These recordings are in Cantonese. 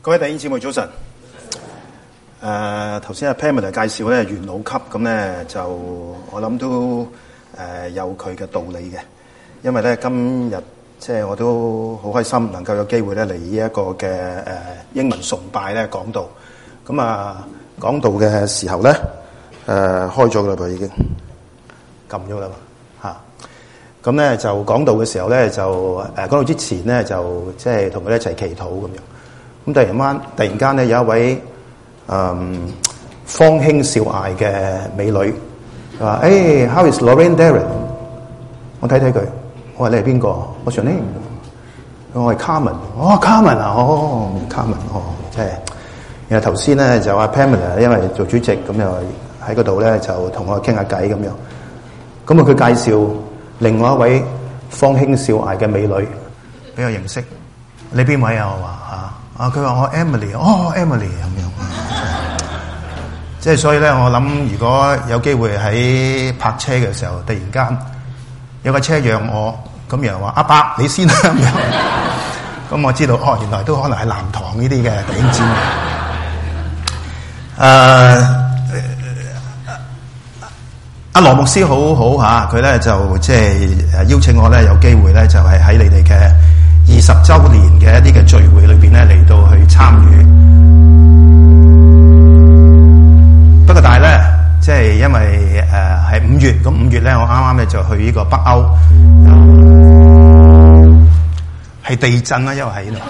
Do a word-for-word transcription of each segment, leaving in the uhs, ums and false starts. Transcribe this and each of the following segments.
各位弟兄姊妹早晨。誒頭先阿 Pamela 介紹咧元老級，咁咧就我諗都誒、呃、有佢嘅道理嘅，因為咧今日即係我都好開心能夠有機會咧嚟呢一個嘅誒、呃、英文崇拜咧講道。咁啊講道嘅時候咧誒、呃、開咗啦噃，已經撳咗啦嘛嚇。咁咧就講道嘅時候咧就誒講道之前咧就即係同佢哋一齊祈禱咁樣。咁突然間，突然間咧有一位誒、嗯、芳輕笑靄嘅美女，佢話：誒、hey, ，How is Lorraine Darren？ 我睇睇佢，我話你係邊個？我上呢？我係 Carmen。哦 Carmen 啊，哦 Carmen，哦，即係。然後頭先咧就阿 Pamela 因為做主席，咁又喺嗰度咧就同我傾下偈咁樣。咁啊，佢介紹另外一位芳輕笑靄嘅美女俾我認識。你邊位啊？我話嚇。啊！佢話我 Emily， 哦 Emily 咁樣，即係所以咧，我諗如果有機會喺泊車嘅時候，突然間有個車讓我，咁有人話阿伯你先啦咁樣，咁我知道哦，原來都可能係南堂呢啲嘅弟兄姊妹。誒，阿羅牧師好好嚇，佢咧就即係邀請我咧有機會咧就係喺你哋嘅二十週年嘅一啲嘅聚會裏邊咧嚟到去參與，不過但係咧，即係因為誒係五月，咁五月咧我啱啱咧就去呢個北歐，係地震啦，因為喺度，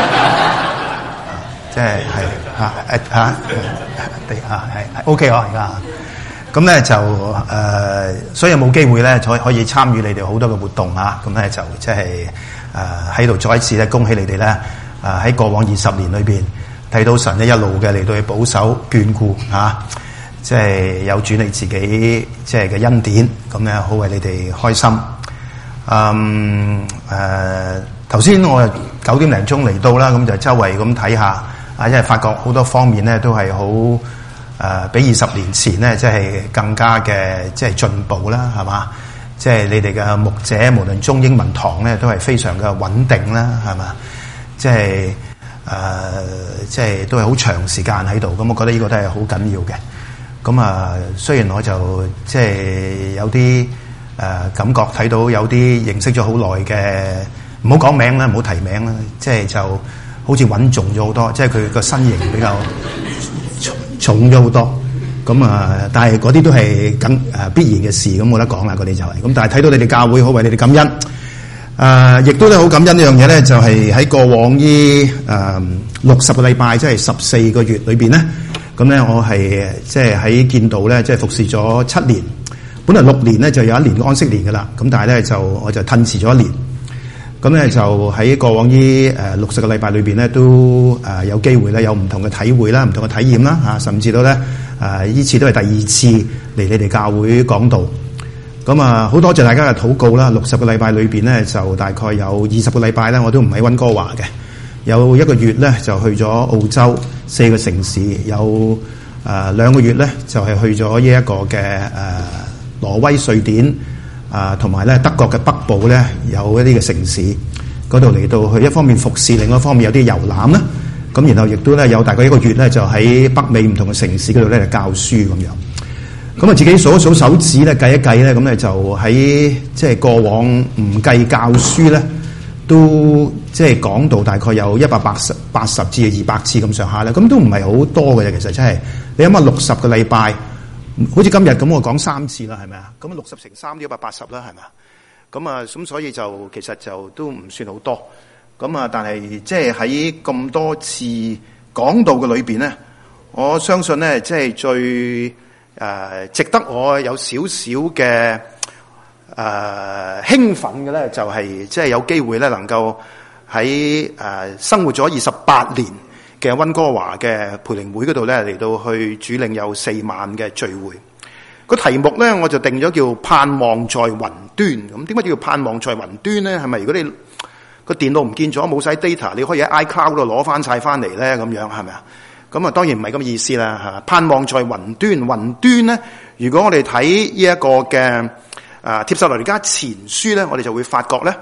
即係係嚇誒嚇地嚇係 OK 啊而家，咁咧就誒、呃，所以冇機會咧可可以參與你哋好多嘅活動啊，咁咧就即係。誒喺度再一次咧，恭喜你哋咧！誒、呃、喺過往二十年裏邊，睇到神咧一路嘅嚟到去保守眷顧嚇，即係有主你自己即係嘅恩典，咁咧好為你哋開心。嗯誒，頭、呃、先我九點零鐘嚟到啦，咁就周圍咁睇下，啊，因為發覺好多方面咧都係好誒，比二十年前咧即係更加嘅即係進步啦，係嘛？即係你哋嘅牧者，無論中英文堂咧，都係非常嘅穩定啦，係嘛？即係誒、呃，即係都係好長時間喺度，咁我覺得呢個都係好緊要嘅。咁啊，雖然我就即係有啲誒、呃、感覺睇到有啲認識咗好耐嘅，唔好講名啦，唔好提名啦，即係就好似穩重咗好多，即係佢個身形比較重重咗好多。咁啊，但係嗰啲都係緊誒必然嘅事，咁冇得講啦，嗰啲就係、是。咁但係睇到你哋教會好為你哋感恩，誒、呃，亦都咧好感恩呢樣嘢咧，就係、是、喺過往呢誒六十個禮拜，即係十四個月裏邊咧，咁咧我係即係喺建道咧，即係服侍咗七年。本來六年咧就有一年安息年噶啦，咁但係咧就我就褪遲咗一年。咁咧就喺過往呢誒六十個禮拜裏邊咧，都誒有機會咧有唔同嘅體會啦，唔同嘅體驗啦嚇，甚至到咧誒呢次都係第二次嚟你哋教會講道。咁啊好多謝大家嘅禱告啦！六十個禮拜裏邊咧，就大概有二十個禮拜咧，我都唔喺溫哥華嘅。有一個月咧就去咗澳洲四個城市，有誒兩個月咧就係去咗呢一個嘅誒挪威、瑞典。啊，同埋咧德國嘅北部咧有一啲嘅城市嗰度嚟到去，一方面服侍，另外一方面有啲遊覽啦。咁然後亦都咧有大概一個月咧就喺北美唔同嘅城市嗰度咧教書咁樣。咁啊自己數一數手指咧計一計咧，咁咧就喺即係過往唔計教書咧，都即係講到大概有一百八十八十至二百次咁上下咧。咁都唔係好多嘅啫，其實真係你諗下六十個禮拜。好似今日咁，我講三次啦，係咪啊？咁六十乘三都一百八十啦，係咪啊？咁啊，咁所以就其實就都唔算好多。咁啊，但係即係喺咁多次講道嘅裏邊咧，我相信咧，即係最誒、呃、值得我有少少嘅誒興奮嘅咧，就係即係有機會咧，能夠喺誒、呃、生活咗二十八年嘅溫哥華嘅培靈會嗰度咧，嚟到去主領有四晚嘅聚會。個題目咧，我就定咗叫盼望在雲端。咁點解叫盼望在雲端咧？係咪如果你個電腦唔見咗，冇晒 data， 你可以喺 iCloud 度攞翻晒翻嚟咧？咁樣係咪啊？咁啊，當然唔係咁意思啦嚇。盼望在雲端，雲端咧，如果我哋睇呢一個嘅啊帖撒羅尼迦前書咧，我哋就會發覺咧，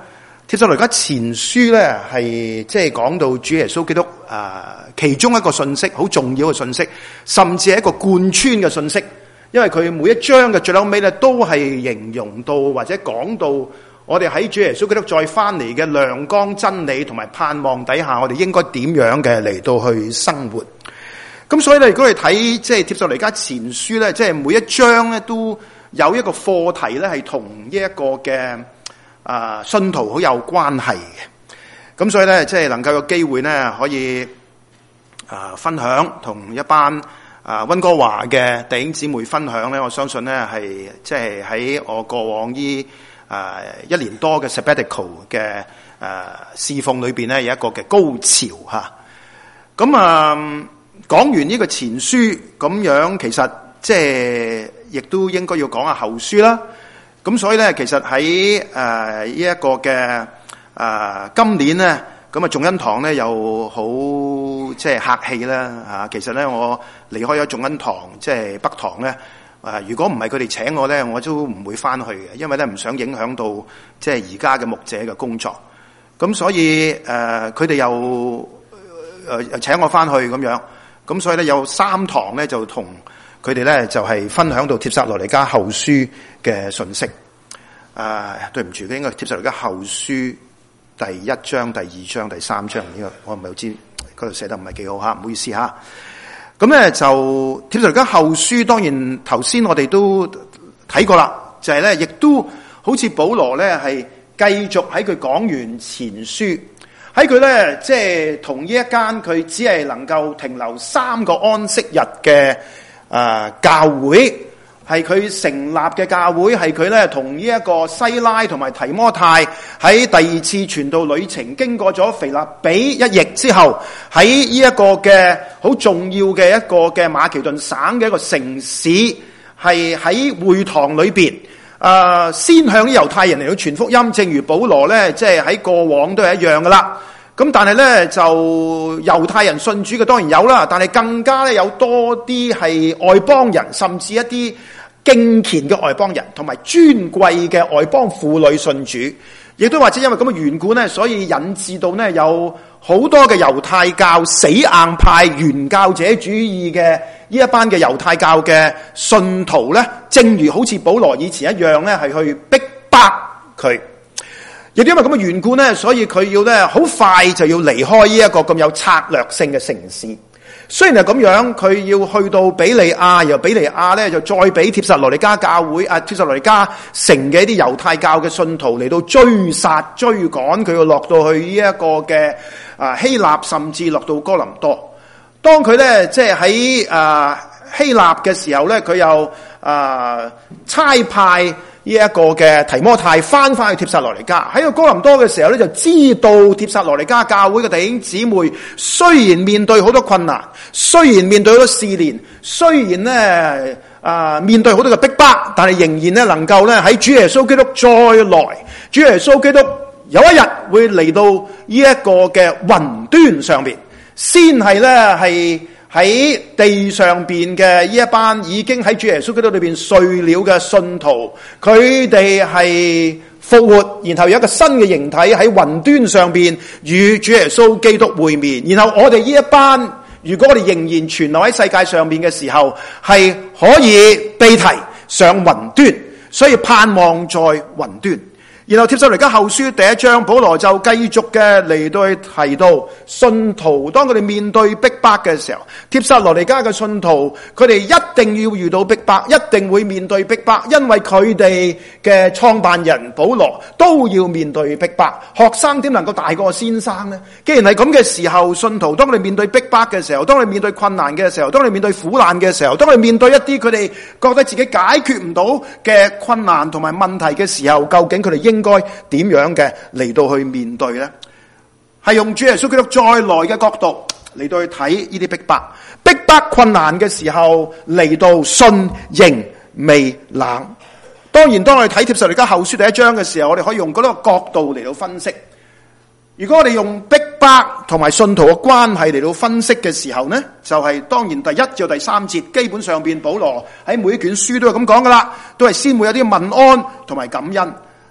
帖撒羅尼迦前書咧係即係講到主耶穌基督啊、呃、其中一個信息，好重要嘅信息，甚至係一個貫穿嘅信息，因為佢每一章嘅最後尾咧都係形容到或者講到我哋喺主耶穌基督再翻嚟嘅亮光真理同埋盼望底下，我哋應該點樣嘅嚟到去生活。咁所以咧，如果你睇即係帖撒羅尼迦前書咧，即係每一章咧都有一個課題咧係同呢一個嘅啊、呃、信徒好有關係嘅。咁所以咧，即係能夠有機會咧可以啊、呃、分享同一班啊溫哥華嘅弟兄姊妹分享咧，我相信咧係即係喺我過往呢啊一年多嘅 sabbatical 嘅誒侍奉裏邊咧有一個嘅高潮吓。咁啊講完呢個前書咁樣，其實即係亦都應該要講下後書啦。咁所以咧，其實喺誒呢一個嘅誒、呃、今年咧，咁啊眾恩堂咧又好即係客氣啦吓。其實咧我離開咗眾恩堂，即係北堂咧。啊！如果唔係佢哋請我咧，我都唔會翻去嘅，因為咧唔想影響到即係而家嘅牧者嘅工作。咁所以誒，佢哋又誒請我翻去咁樣。咁所以咧有三堂咧就同佢哋咧就係分享到帖撒羅尼迦後書嘅信息。啊，對唔住，應該帖撒羅尼迦後書第一章、第二章、第三章呢個我唔係好知嗰度寫得唔係幾好吓，唔好意思吓。咁咧就帖撒羅尼迦後書，當然頭先我哋都睇過啦，就係咧亦都好似保羅咧係繼續喺佢講完前書，喺佢咧即係同呢一間佢只係能夠停留三個安息日嘅啊教會，係佢成立嘅教會，係佢咧同呢一個西拉同埋提摩太喺第二次傳道旅程經過咗腓立比一役之後，喺呢一個嘅好重要嘅一個嘅馬其頓省嘅一個城市，係喺會堂裏邊啊、呃，先向啲猶太人嚟到傳福音，正如保羅咧即係喺過往都係一樣噶啦。咁但係咧就猶太人信主嘅當然有啦，但係更加咧有多啲係外邦人，甚至一啲敬虔嘅外邦人，同埋尊貴嘅外邦婦女信主，亦都或者因為咁嘅緣故咧，所以引致到咧有好多嘅猶太教死硬派原教者主義嘅呢一班嘅猶太教嘅信徒咧，正如好似保羅以前一樣咧，係去逼迫佢。亦都因為咁嘅緣故咧，所以佢要咧好快就要離開呢一個咁有策略性嘅城市。雖然係咁樣，佢要去到比利亞，由比利亞咧就再俾帖撒羅尼迦教會啊，帖撒羅尼迦城嘅一啲猶太教嘅信徒嚟到追殺追趕，佢要落到去呢一個嘅啊希臘，甚至落到哥林多。當佢咧即係喺啊希臘嘅時候咧，佢又啊差派呢一個嘅提摩太翻翻去帖撒羅尼迦，喺個哥林多嘅時候咧，就知道帖撒羅尼迦教會嘅弟兄姊妹雖然面對好多困難，雖然面對好多試煉，雖然咧啊、呃、面對好多嘅逼迫，但係仍然咧能夠咧喺主耶穌基督再來，主耶穌基督有一日會嚟到呢一個嘅雲端上邊，先係咧係。喺地上邊嘅呢一班已經喺主耶穌基督裏邊睡了嘅信徒，佢哋係復活，然後有一個新嘅形體喺雲端上邊與主耶穌基督會面。然後我哋呢一班，如果我哋仍然存留喺世界上邊嘅時候，係可以被提上雲端，所以盼望在雲端。然後帖撒羅尼迦後書第一章，保羅就繼續嘅嚟到去提到信徒，當佢哋面對逼迫嘅時候，帖撒羅尼迦嘅信徒，佢哋一定要遇到逼迫，一定會面對逼迫，因為佢哋嘅創辦人保羅都要面對逼迫。學生點能夠大過先生呢？既然係咁嘅時候，信徒當佢哋面對逼迫嘅時候，當佢哋面對困難嘅時候，當佢哋面對苦難嘅時候，當佢哋面對一啲佢哋覺得自己解決唔到嘅困難同埋問題嘅時候，究竟佢哋應應該點樣嘅嚟到去面對呢？係用主耶穌基督再來嘅角度嚟到去睇呢啲逼迫，逼迫困難嘅時候嚟到信仍未冷。當然，當我哋睇帖撒羅尼迦後書第一章嘅時候，我哋可以用嗰個角度嚟到分析。如果我哋用逼迫同埋信徒嘅關係嚟到分析嘅時候呢，就係、是、當然第一至第三節，基本上邊保羅喺每一卷書都係咁講噶啦，都係先會有啲問安同埋感恩。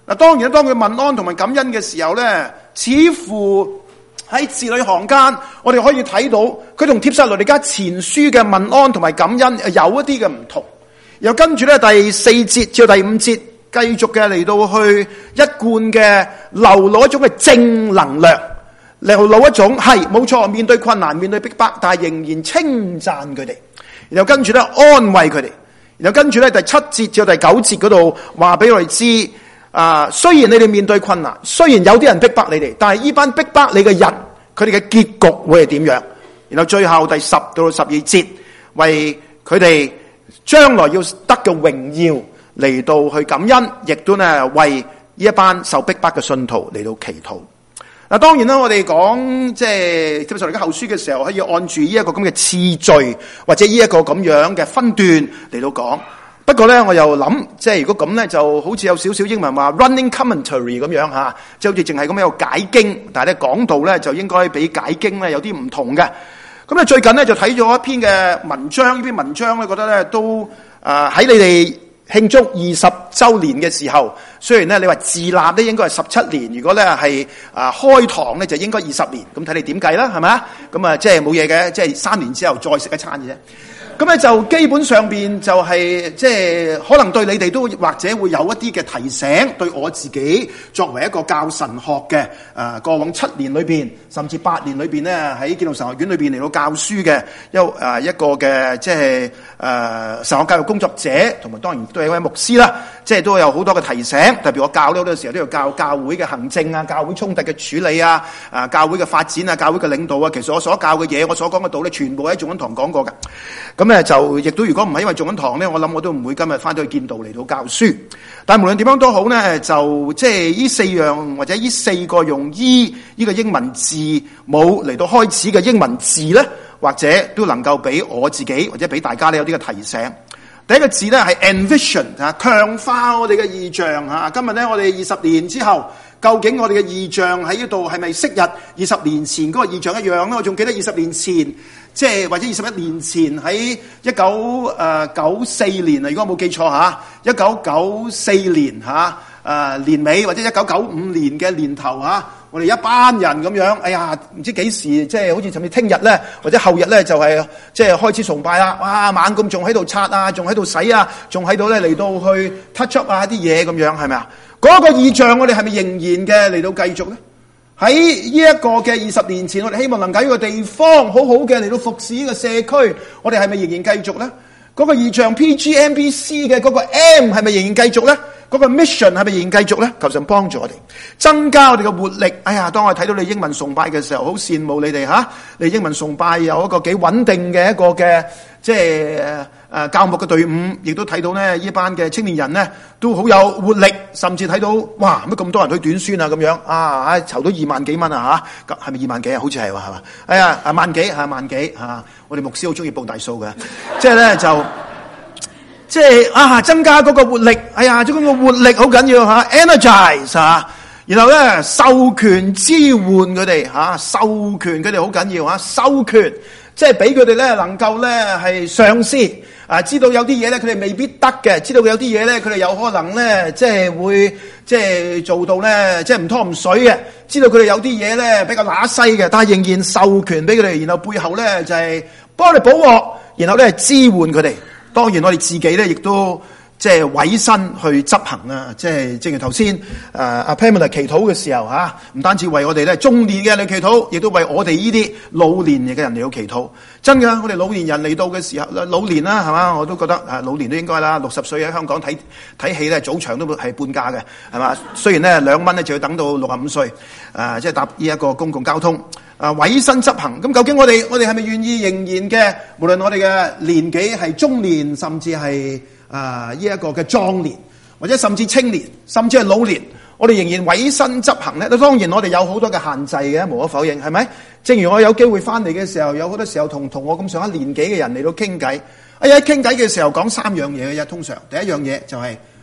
嗱，當然當佢問安同埋感恩嘅時候咧，似乎喺字裏行間，我哋可以睇到佢同帖撒羅尼迦前書嘅問安同埋感恩有一啲嘅唔同。又跟住咧第四節至第五節，繼續嘅嚟到去一貫嘅流露一種嘅正能量，流露一種係冇錯，面對困難、面對逼迫，但係仍然稱讚佢哋。然後跟住咧安慰佢哋。然後跟住咧第七節至第九節嗰度話俾我哋知。啊，雖然你哋面對困難，雖然有啲人逼迫你哋，但係呢班逼迫你嘅人，佢哋嘅結局會係點樣？然後最後第十到十二節，為佢哋將來要得嘅榮耀嚟到去感恩，亦都呢為呢一班受逼迫嘅信徒嚟到祈禱。嗱，當然啦，我哋講即係帖撒羅尼迦後書嘅時候，可以按住呢一個咁嘅次序，或者呢一個咁樣嘅分段嚟到講。不過咧，我又諗，即係如果咁咧，就好似有少少英文話 running commentary 咁樣吓，即係好似淨係咁樣解經，但係咧講道咧就應該比解經咧有啲唔同嘅。咁咧最近咧就睇咗一篇嘅文章，呢篇文章咧覺得咧都誒喺你哋慶祝二十周年嘅時候，雖然咧你話自立咧應該係十七年，如果咧係誒開堂咧就應該二十年，咁睇你點計啦，係咪啊？咁啊即係冇嘢嘅，即係三年之後再食一餐嘅啫。咁咧就基本上邊就係即係可能對你哋都或者會有一啲嘅提醒，對我自己作為一個教神學嘅誒過往七年裏邊甚至八年裏邊咧喺建道神學院裏邊嚟到教書嘅一誒一個嘅即係誒神學教育工作者，同埋當然都係一位牧師啦，即係都有好多嘅提醒。特別我教呢好多時候都要教教會嘅行政啊、教會衝突嘅處理啊、啊教會嘅發展啊、教會嘅領導啊。其實我所教嘅嘢，我所講嘅道理，全部喺眾恩堂講過嘅。咁咧就亦都如果唔係因為眾恩堂咧，我諗我都唔會今日翻到去建道嚟到教書。但係無論點樣都好咧，就即係呢四樣或者呢四個用依呢個英文字母嚟到開始嘅英文字咧，或者都能夠俾我自己或者俾大家咧有啲嘅提醒。第一個字咧係 envision 啊，強化我哋嘅意象啊。今日咧我哋二十年之後，究竟我哋嘅意象喺呢度係咪昔日二十年前嗰個意象一樣咧？我仲記得二十年前，即係或者二十一年前喺一九誒九四年啊，如果我冇記錯吓，一九九四年吓誒年尾或者一九九五年嘅年頭吓，我哋一班人咁樣，哎呀，唔知幾時即係好似甚至聽日咧或者後日咧就係即係開始崇拜啦，哇，猛咁仲喺度刷啊，仲喺度洗啊，仲喺度咧嚟到去 touch up 啊啲嘢咁樣，係咪啊？嗰個意象我哋係咪仍然嘅嚟到繼續咧？喺呢一個嘅二十年前，我哋希望能夠喺呢個地方好好嘅嚟到服侍呢個社區，我哋係咪仍然繼續咧？嗰個意象 P G M B C 嘅嗰個 M 係咪仍然繼續咧？嗰個 mission 係咪仍然繼續咧？求神幫助我哋，增加我哋嘅活力。哎呀，當我睇到你英文崇拜嘅時候，好羨慕你哋吓，你英文崇拜有一個幾穩定嘅一個嘅即係誒教牧嘅隊伍，亦都睇到咧呢班嘅青年人咧都好有活力，甚至睇到哇乜咁多人去短宣啊咁樣啊，唉籌到二萬幾蚊啊吓，係咪二萬幾啊？好似係喎，係嘛？哎呀，啊萬幾係萬幾吓，我哋牧師好中意報大數嘅，即係咧就。即係啊，增加嗰個活力，哎呀，嗰個活力好緊要吓 ，energize 吓，然後咧授權支援佢哋吓，授權佢哋好緊要吓，授權即係俾佢哋咧能夠咧係嘗試啊，知道有啲嘢咧佢哋未必得嘅，知道有啲嘢咧佢哋有可能咧即係會即係做到咧即係唔拖唔水嘅，知道佢哋有啲嘢咧比較乸西嘅，但係仍然授權俾佢哋，然後背後咧就係幫佢哋補鑊，然後咧支援佢哋。當然我哋自己咧，亦都即係委身去執行啊！即係正如頭先誒阿 Pamela 祈禱嘅時候嚇，唔單止為我哋咧中年嘅人嚟祈禱，亦都為我哋呢啲老年嘅人嚟到祈禱。真㗎，我哋老年人嚟到嘅時候，老年啦係嘛，我都覺得誒老年都應該啦。六十歲喺香港睇睇戲咧，早場都係半價嘅係嘛。雖然咧兩蚊咧就要等到六十五歲，誒、呃、即係搭呢一個公共交通。啊，委身執行，咁究竟我哋我哋係咪願意仍然嘅？無論我哋嘅年紀係中年，甚至係啊呢一個嘅壯年，或者甚至青年，甚至係老年，我哋仍然委身執行咧。當然我哋有好多嘅限制嘅，無可否認，係咪？正如我有機會翻嚟嘅時候，有好多時候同同我咁上下年紀嘅人嚟到傾偈。哎呀，傾偈嘅時候講三樣嘢嘅啫，通常第一樣嘢就係、是、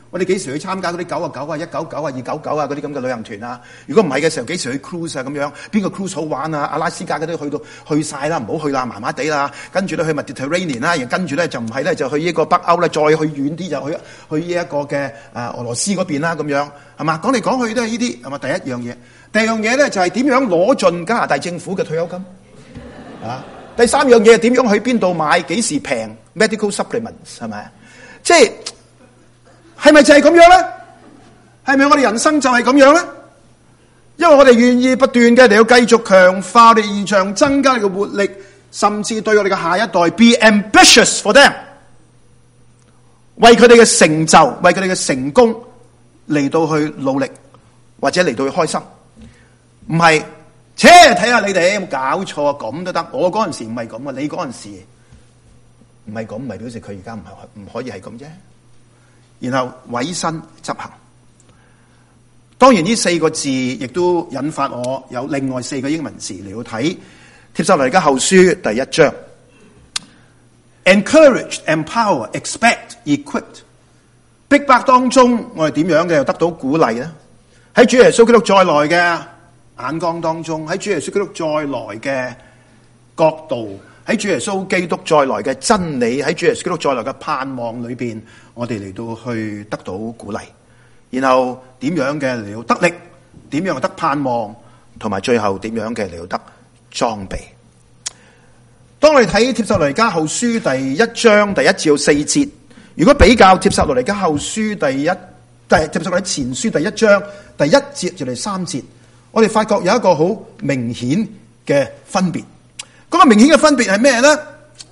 我哋幾時去參加嗰啲九啊九啊、一九九啊、二九九啊嗰啲咁嘅旅行團啊？如果唔係嘅時候，幾時去 cruise 啊？咁樣邊個 cruise 好玩啊？阿拉斯加嗰啲去到去晒啦，唔好去啦，麻麻地啦。跟住咧去 Mediterranean 啦，然跟住咧就唔係咧就去呢個北歐咧，再去遠啲就去去呢一個嘅誒俄羅斯嗰邊啦，咁樣係嘛？講嚟講去都係呢啲係嘛？第一樣嘢，第二樣嘢咧就係點樣攞盡加拿大政府嘅退休金啊？第三樣嘢係點樣去邊度買？幾時平 medical supplements 係咪？即係係咪就係咁樣咧？係咪我哋人生就係咁樣咧？因為我哋願意不斷嘅嚟要繼續強化我哋異象，增加你嘅活力，甚至對我哋嘅下一代 be ambitious for them， 為佢哋嘅成就，為佢哋嘅成功嚟到去努力，或者嚟到去開心。唔係，切睇下你哋有冇搞錯啊？咁都得？我嗰陣時唔係咁啊，你嗰陣時唔係咁，唔係表示佢而家唔係唔可以係咁啫。然後委身執行，當然呢四個字亦都引發我有另外四個英文字嚟到睇帖撒羅尼迦後書第一章。Encourage, empower, expect, equipped。逼迫當中，我哋點樣嘅又得到鼓勵咧？喺主耶穌基督再來嘅眼光當中，喺主耶穌基督再來嘅角度，喺主耶穌基督再來嘅真理，喺主耶穌基督再來嘅盼望裏邊，我哋嚟到去得到鼓勵，然後點樣嘅嚟到得力，點樣得盼望，同埋最後點樣嘅嚟到得裝備。當我哋睇帖撒羅尼迦後書第一章第一至到四節，如果比較帖撒羅尼迦後書第一第帖撒羅尼迦前書第一章第一節至第三節，我哋發覺有一個好明顯嘅分別。嗰個明顯嘅分別係咩咧？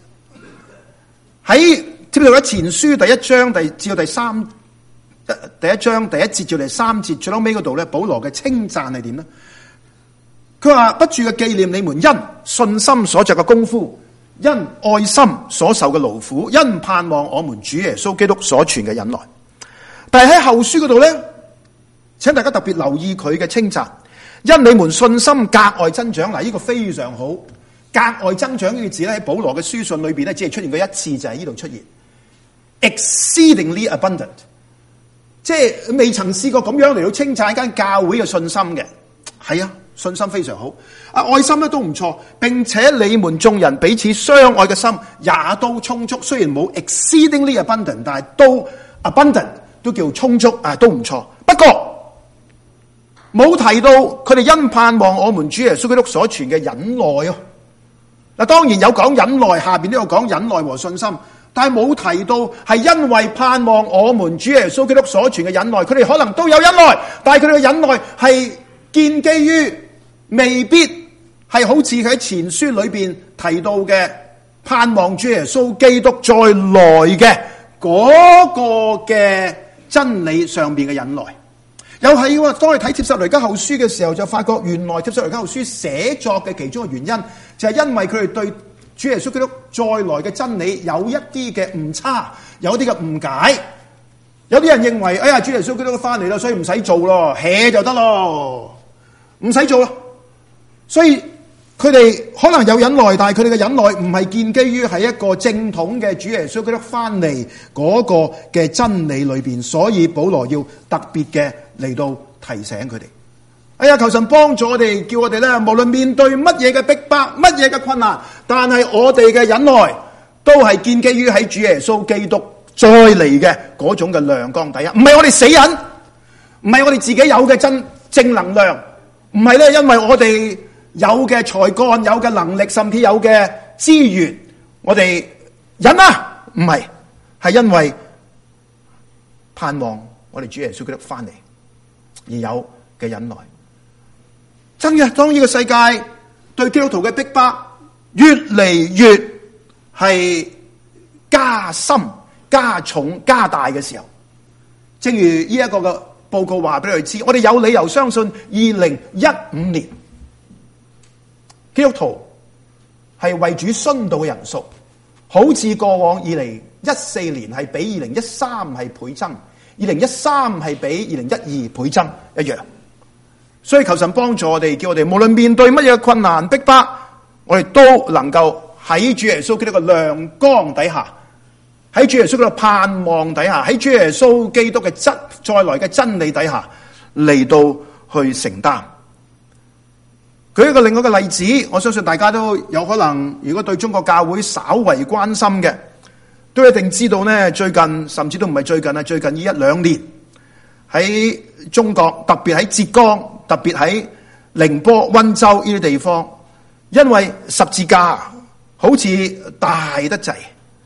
喺帖撒羅尼迦前書第一章第至到第三第一章第一節至第三節最後尾嗰度咧，保羅嘅稱讚係點咧？佢話不住嘅紀念你們因信心所作嘅功夫，因愛心所受嘅勞苦，因盼望我們主耶穌基督所存嘅忍耐。但係喺後書嗰度咧，請大家特別留意佢嘅稱讚，因你們信心格外增長。嗱，呢個非常好。格外增長呢個字咧，喺保羅嘅書信裏邊咧，只係出現過一次，就係呢度出現 exceedingly abundant， 即係未曾試過咁樣嚟到稱讚一間教會嘅信心嘅。係啊，信心非常好，啊愛心咧都唔錯，並且你們眾人彼此相愛嘅心也都充足。雖然冇 exceedingly abundant， 但係都 abundant， 都叫充足啊，都唔錯。不過冇提到佢哋因盼望我們主耶穌基督所存嘅忍耐啊。嗱，當然有講忍耐，下邊都有講忍耐和信心，但係冇提到係因為盼望我們主耶穌基督所存嘅忍耐，佢哋可能都有忍耐，但係佢哋嘅忍耐係建基於未必係好似佢喺前書裏邊提到嘅盼望主耶穌基督再來嘅嗰個嘅真理上邊嘅忍耐。又係喎，當我哋睇帖撒羅尼迦後書嘅時候，就發覺原來帖撒羅尼迦後書寫作嘅其中嘅原因，就係因為佢哋對主耶穌基督再來嘅真理有一啲嘅誤差，有一啲嘅誤解。有啲人認為，哎呀，主耶穌基督翻嚟啦，所以唔使做咯，hea就得咯，唔使做咯。所以佢哋可能有忍耐，但係佢哋嘅忍耐唔係建基於係一個正統嘅主耶穌基督翻嚟嗰個嘅真理裏邊，所以保羅要特別嘅嚟到提醒佢哋。哎呀，求神幫助我哋，叫我哋咧，無論面對乜嘢嘅逼迫，乜嘢嘅困難，但係我哋嘅忍耐都係建基於喺主耶穌基督再嚟嘅嗰種嘅亮光底下，唔係我哋死人，唔係我哋自己有嘅真正能量，唔係咧因為我哋有嘅才幹、有嘅能力，甚至有嘅資源，我哋忍啊，唔係，係因為盼望我哋主耶穌基督翻嚟而有嘅忍耐。真嘅，當呢個世界對基督徒嘅逼迫越嚟越係加深、加重、加大嘅時候，正如呢一個嘅報告話俾你哋知，我哋有理由相信二零一五年基督徒係為主殉道嘅人數，好似過往以嚟一四年係比二零一三係倍增，二零一三係比二零一二倍增一樣。所以求神幫助我哋，叫我哋無論面對乜嘢困難逼迫，我哋都能夠喺主耶穌基督嘅亮光底下， 喺主耶穌嘅盼望底下，喺主耶穌基督嘅真再來嘅真理底下嚟到去承擔。舉一個另外嘅例子，我相信大家都有可能，如果對中國教會稍為關心嘅，都一定知道呢，最近甚至都唔係最近啊，最近呢一兩年喺中國，特別喺浙江，特別喺寧波、溫州呢啲地方，因為十字架好似大得滯，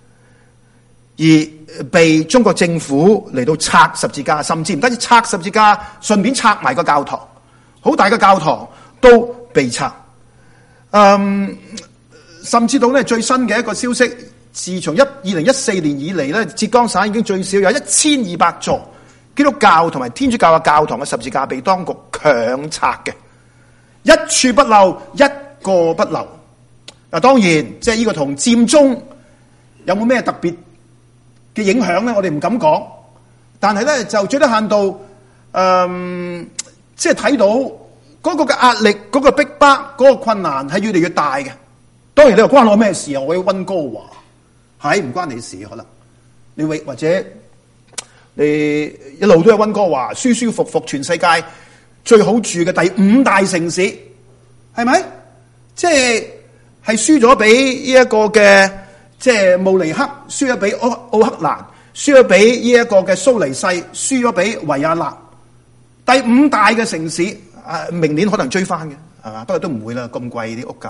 而被中國政府嚟到拆十字架，甚至唔單止拆十字架，順便拆埋個教堂，好大嘅教堂都被拆。嗯，甚至到咧最新嘅一個消息，自從一二零一四年以嚟咧，浙江省已經最少有一千二百座基督教同埋天主教嘅教堂嘅十字架被當局強拆嘅，一處不漏，一個不漏。嗱，當然即係呢個同佔中有冇咩特別嘅影響咧？我哋唔敢講，但係咧就最低限度，嗯，即係睇到嗰個嘅壓力、嗰、嗰個逼迫、嗰、嗰個困難係越嚟越大嘅。當然你話關我咩事啊？我喺溫哥華，係唔關你事可能。你會或者你一路都喺溫哥華，舒舒服服，全世界最好住嘅第五大城市，係咪？即係係輸咗俾呢一個嘅即係慕尼黑，輸咗俾奧奧克蘭，輸咗俾呢一個嘅蘇黎世，輸咗俾維也納，第五大嘅城市。啊，明年可能追翻嘅，係嘛？不過都唔會啦，咁貴啲屋價，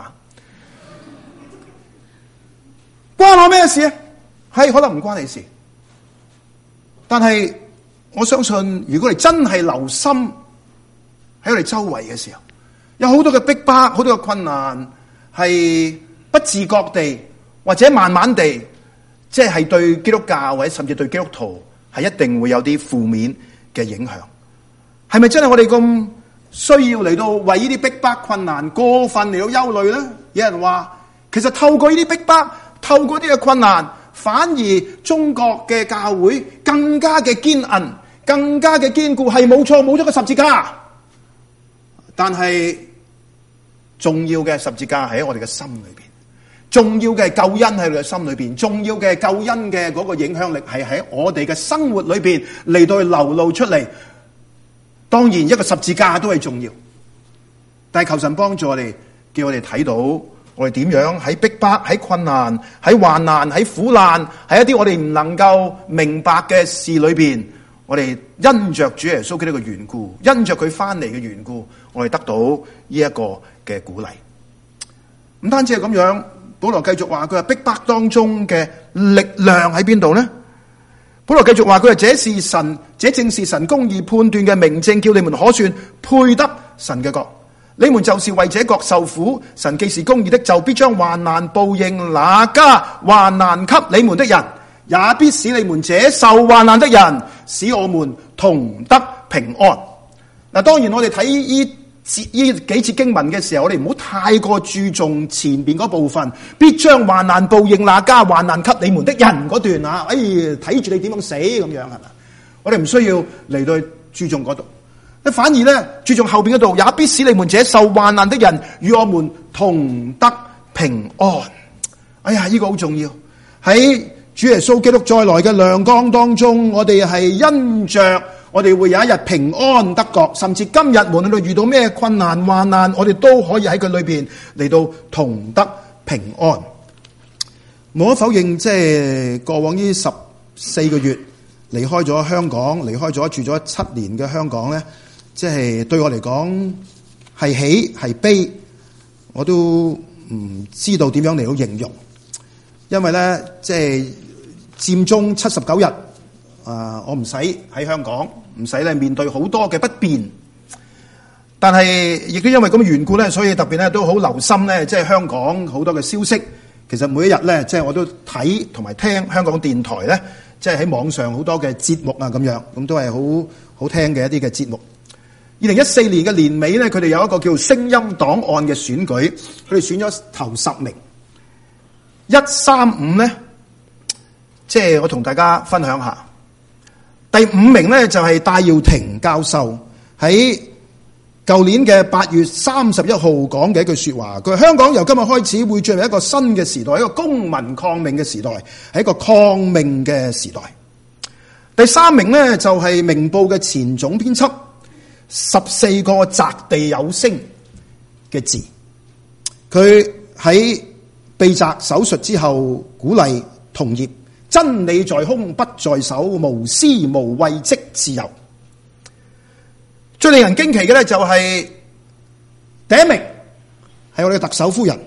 關我咩事啊？係可能唔關你事，但係我相信，如果你真係留心喺我哋周圍嘅時候，有好多嘅逼迫，好多嘅困難，係不自覺地或者慢慢地，即係對基督教或者甚至對基督徒係一定會有啲負面嘅影響。係咪真係我哋咁需要嚟到為呢啲逼迫困難過分嚟到憂慮咧？有人話，其實透過呢啲逼迫，透過呢啲嘅困難，反而中國嘅教會更加嘅堅韌，更加嘅堅固。係冇錯，冇咗個十字架，但係重要嘅十字架喺我哋嘅心裏邊，重要嘅救恩喺我哋嘅心裏邊，重要嘅救恩嘅嗰個影響力係喺我哋嘅生活裏邊嚟到去流露出嚟。當然一個十字架都係重要，但係求神幫助我哋，叫我哋睇到我哋點樣喺逼迫、喺困難、喺患難、喺苦難、喺一啲我哋唔能夠明白嘅事裏邊，我哋因着主耶穌基督嘅緣故，因着佢翻嚟嘅緣故，我哋得到呢一個嘅鼓勵。唔單止係咁樣，保羅繼續話佢話逼迫當中嘅力量喺邊度呢？保羅繼續話佢話這是神，這正是神公義判斷嘅明證，叫你們可算配得神嘅國。你們就是為這國受苦，神既是公義的，就必將患難報應那加患難給你們的人，也必使你們這受患難的人，使我們同得平安。嗱，當然我哋睇呢呢幾節經文嘅時候，我哋唔好太過注重前邊嗰部分，必將患難報應那加患難給你們的人嗰段啊，哎，睇住你點樣死咁樣係嘛？我哋唔需要嚟到注重嗰度，反而咧注重後邊嗰度，也必使你們這受患難的人與我們同得平安。哎呀，呢個好重要。喺主耶穌基督再來嘅亮光當中，我哋係因着我哋會有一日平安得國，甚至今日無論你遇到咩困難患難，我哋都可以喺佢裏邊嚟到同得平安。無可否認，即係過往呢十四個月離開咗香港，離開咗住咗七年嘅香港咧，即係對我嚟講係喜係悲，我都唔知道點樣嚟到形容。因為咧，即係佔中七十九日，啊，我唔使喺香港，唔使咧面對好多嘅不便。但係亦都因為咁嘅緣故咧，所以特別咧都好留心咧，即係香港好多嘅消息。其實每一日咧，即係我都睇同埋聽香港電台咧，即係喺網上好多嘅節目啊，咁樣咁都係好好聽嘅一啲嘅節目。二零一四年嘅年尾咧，佢哋有一個叫聲音檔案嘅選舉，佢哋選咗頭十名。一三五咧，即係我同大家分享下。第五名咧就係戴耀廷教授喺舊年嘅八月三十一號講嘅一句說話，佢話香港由今日開始會進入一個新嘅時代，一個公民抗命嘅時代，係一個抗命嘅時代。第三名呢，就係明報嘅前總編輯，十四個擲地有聲嘅字，佢喺被摘手術之後鼓勵同業，真理在胸不在手，無私無畏即自由。最令人驚奇嘅咧就係第一名係我哋嘅特首夫人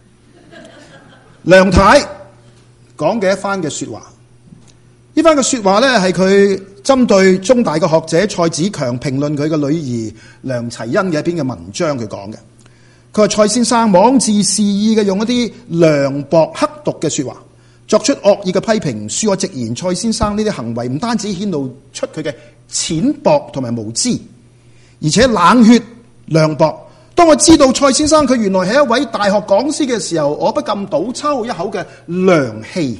梁太講嘅一番嘅說話。呢番嘅說話咧係佢針對中大嘅學者蔡子強評論佢嘅女兒梁齊昕嘅一篇嘅文章佢講嘅。佢話蔡先生妄自肆意嘅用一啲涼薄刻毒嘅說話作出惡意嘅批評，恕我直言，蔡先生呢啲行為唔單止顯露出佢嘅淺薄同埋無知，而且冷血涼薄。當我知道蔡先生佢原來係一位大學講師嘅時候，我不禁倒抽一口嘅涼氣。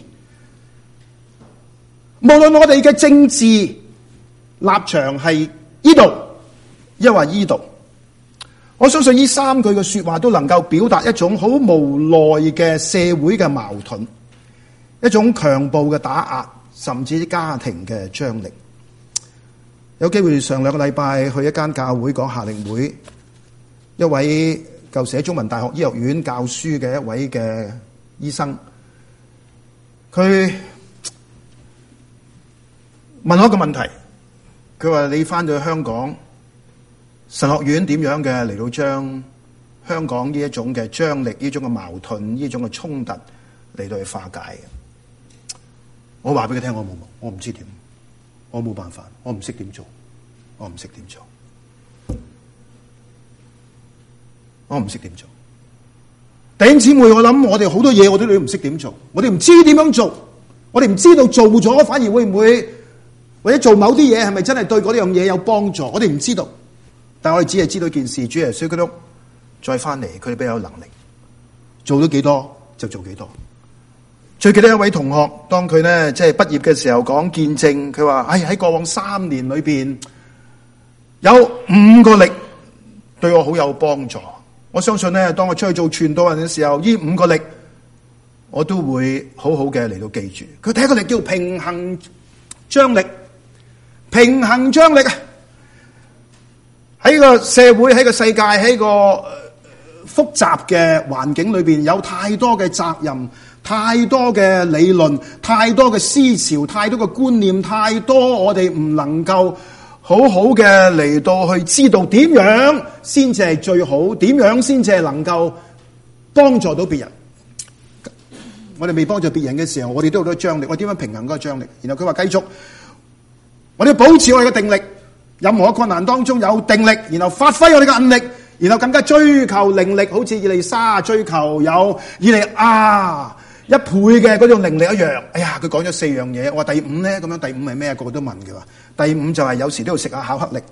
無論我哋嘅政治立場係呢度，抑或呢度，我相信呢三句嘅說話都能夠表達一種好無奈嘅社會嘅矛盾，一種強暴嘅打壓，甚至家庭嘅張力。有機會上兩個禮拜去一間教會講夏令會，一位舊時喺中文大學醫學院教書嘅一位嘅醫生，佢問我一個問題，佢話你翻到去香港神學院點樣嘅嚟到將香港呢一種嘅張力、呢種嘅矛盾、呢種嘅衝突嚟到去化解嘅？我話俾佢聽，我冇，我唔知點。我冇辦法，我唔識點做，我唔識點做，我唔識點做。弟兄姊妹，我諗我哋好多嘢我哋都唔識點做，我哋唔知點樣做，我哋唔知道做咗反而會唔會，或者做某啲嘢係咪真係對嗰樣嘢有幫助，我哋唔知道。但我哋只係知道一件事，主耶穌基督再翻嚟，佢哋比較有能力，做到幾多就做幾多。最記得一位同學，當佢咧即係畢業嘅時候講見證，佢話：哎，喺過往三年裏邊有五個力對我好有幫助。我相信咧，當我出去做傳道人嘅時候，呢五個力我都會好好嘅嚟到記住。佢第一個力叫平衡張力，平衡張力啊！喺個社會、喺個世界、喺個複雜嘅環境裏邊，有太多嘅責任。太多嘅理論，太多嘅思潮，太多嘅觀念，太多我哋唔能夠好好嘅嚟到去知道點樣先至係最好，點樣先至係能夠幫助到別人。我哋未幫助別人嘅時候，我哋都有好多張力，我點樣平衡嗰個張力？然後佢話繼續，我哋要保持我哋嘅定力，任何困難當中有定力，然後發揮我哋嘅韌力，然後更加追求靈力，好似以利沙追求有以利亞一倍嘅嗰種靈力一樣。哎呀，佢講咗四樣嘢。我話第五咧，咁樣第五係咩？個個都問嘅話，第五就係有時都要食下巧克力，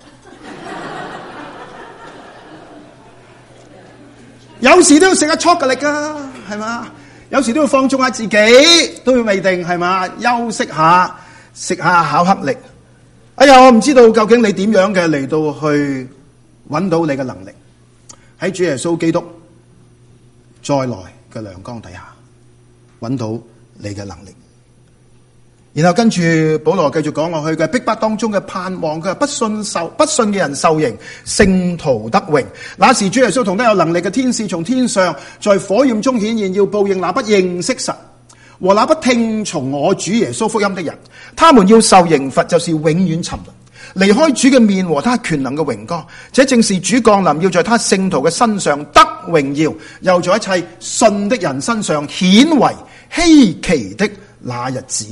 有時都要食下巧克力噶，係嘛？有時都要放縱下自己，都要未定，係嘛？休息下，食下巧克力。哎呀，我唔知道究竟你點樣嘅嚟到去揾到你嘅能力，喺主耶穌基督再來嘅亮光底下。揾到你嘅能力，然後跟住保羅繼續講落去嘅逼迫當中嘅盼望，佢話不信受不信嘅人受刑，聖徒得榮。那時主耶穌同得有能力嘅天使從天上在火焰中顯現，要報應那不認識神和那不聽從我主耶穌福音的人，他們要受刑罰，就是永遠沉淪，離開主嘅面和他權能嘅榮光。這正是主降臨，要在他聖徒嘅身上得榮耀，又在一切信的人身上顯為稀奇的那日子。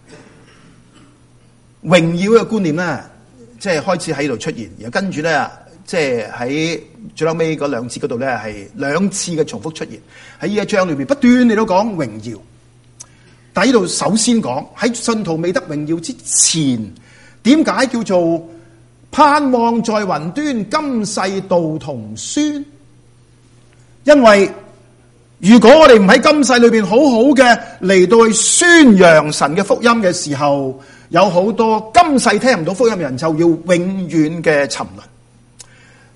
榮耀嘅觀念咧，即係開始喺度出現，然後跟住咧，即係喺最後尾嗰兩節嗰度咧，係兩次嘅重複出現喺呢一章裏邊，不斷你都講榮耀。但係呢度首先講喺信徒未得榮耀之前，點解叫做盼望在雲端，今世道同宣？因為如果我哋唔喺今世裏邊好好嘅嚟到去宣揚神嘅福音嘅時候，有好多今世聽唔到福音嘅人就要永遠嘅沉淪。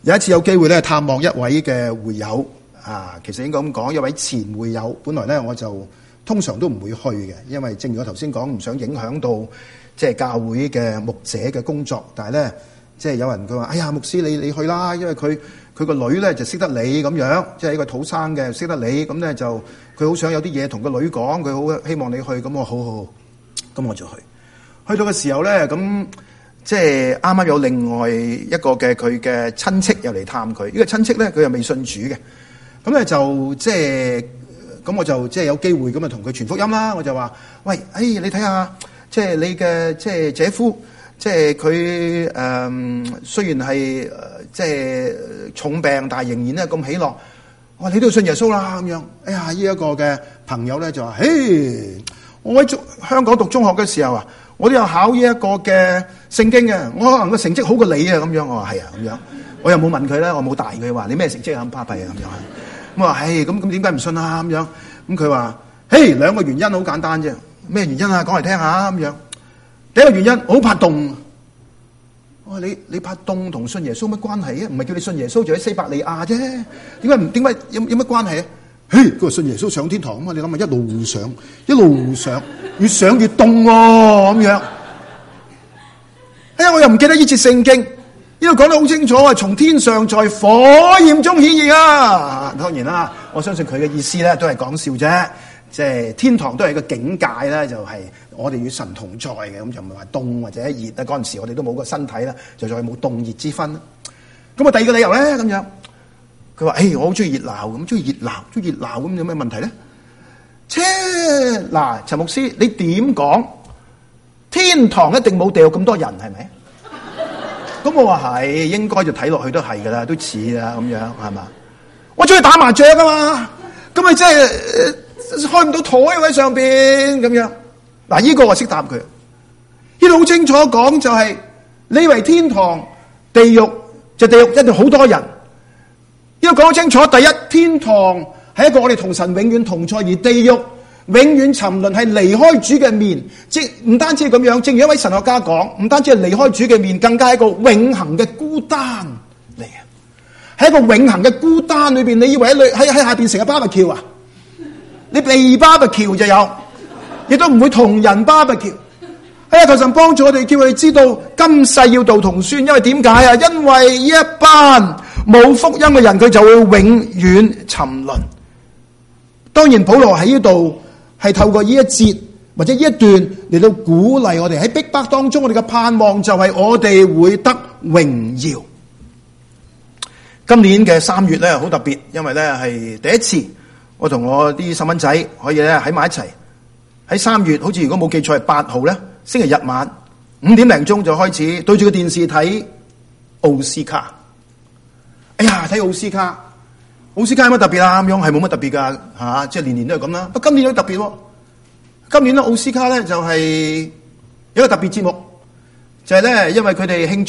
有一次有機會咧探望一位嘅會友啊，其實應該咁講，一位前會友。本來咧我就通常都唔會去嘅，因為正如我頭先講，唔想影響到即係教會嘅牧者嘅工作。但係咧，即係有人佢話：哎呀，牧師你你去啦，因為佢佢個女咧就識得你咁樣，即係一個土生嘅識得你，咁咧就佢好想有啲嘢同個女講，佢好希望你去。咁我好好好，咁我就去。去到嘅時候咧，咁。即係啱啱有另外一個嘅佢嘅親戚又嚟探佢，呢個親戚咧佢又未信主嘅，咁咧就即係咁我就即係有機會咁啊同佢傳福音啦。我就話：喂，哎，你睇下，即係你嘅即係姐夫，即係佢誒雖然係即係重病，但係仍然咧咁喜樂。我話你都要信耶穌啦咁樣。哎呀，呢一個嘅朋友咧就話：嘿，我喺中香港讀中學嘅時候啊，我都有考呢一個嘅聖經嘅，我可能個成績好過你啊咁樣。我話係啊咁樣，我又冇問佢啦，我冇大佢話你咩成績咁巴閉啊咁樣。咁我話唉，咁咁點解唔信啊咁樣？咁佢話：嘿，兩個原因好簡單啫。咩原因啊？講嚟聽下咁樣。第一個原因，我好怕凍。我話你你怕凍同信耶穌乜關係啊？唔係叫你信耶穌就喺西伯利亞啫。點解唔點解有有乜關係啊？嘿，佢話信耶穌上天堂啊嘛！你諗下一路上一路上，越上越凍喎咁樣。哎呀，我又唔記得呢節聖經，呢度講得好清楚啊！從天上在火焰中顯現啊！當然啦，我相信佢嘅意思咧都係講笑啫。即係天堂都係一個境界啦，就係我哋與神同在嘅，咁就唔係話凍或者熱啊。嗰陣時我哋都冇個身體啦，就再冇凍熱之分啦。咁啊，第二個理由咧咁樣。佢話：誒、哎，我好中意熱鬧咁，中意熱鬧，中意熱鬧咁，有咩問題咧？切，嗱，陳牧師，你點講？天堂一定冇地獄咁多人，係咪？咁我話係，應該就睇落去都係噶啦，都似啦咁樣，係嘛？我中意打麻雀噶嘛，咁咪即係開唔到台喺上邊咁樣。嗱，呢個我識答佢。呢度好清楚講就係、是，你以為天堂、地獄就地獄一定好多人。呢個講清楚，第一，天堂係一個我哋同神永遠同在，而地獄永遠沉淪係離開主嘅面，即唔單止係咁樣。正如一位神學家講，唔單止係離開主嘅面，更加係一個永恆嘅孤單嚟啊！喺一個永恆嘅孤單裏邊，你以為喺喺喺下邊成日巴比橋啊？你被巴比橋就有，亦都唔會同人巴比橋。哎呀，求神幫助我哋，叫我哋知道今世要道同宣，因為點解啊？因為呢一班冇福音嘅人，佢就會永遠沉淪。當然，保羅喺呢度係透過呢一節或者呢一段嚟到鼓勵我哋喺逼迫當中，我哋嘅盼望就係我哋會得榮耀。今年嘅三月咧好特別，因為咧係第一次我同我啲細蚊仔可以咧喺埋一齊。喺三月，好似如果冇記錯係八號咧，星期日晚五點零鐘就開始對住個電視睇奧斯卡。哎呀，睇奧斯卡，奧斯卡有乜特別啊？咁樣係冇乜特別噶吓，即係年年都係咁啦。不過今年有特別，今年咧奧斯卡咧就係有一個特別節目，就係咧因為佢哋慶祝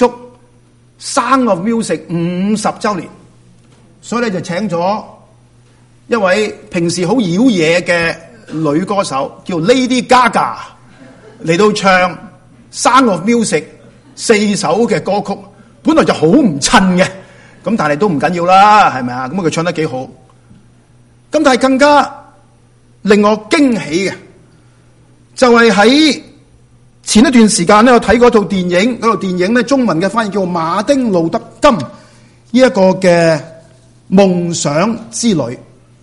《Sound of Music》五十周年，所以咧就請咗一位平時好妖嘢嘅女歌手叫 Lady Gaga 嚟到唱《Sound of Music》四首嘅歌曲，本來就好唔襯嘅，咁但係都唔緊要啦，係咪啊？咁佢唱得幾好，咁但係更加令我驚喜嘅，就係喺前一段時間咧，我睇嗰套電影，嗰套電影咧中文嘅翻譯叫《馬丁路德金》呢一個嘅夢想之旅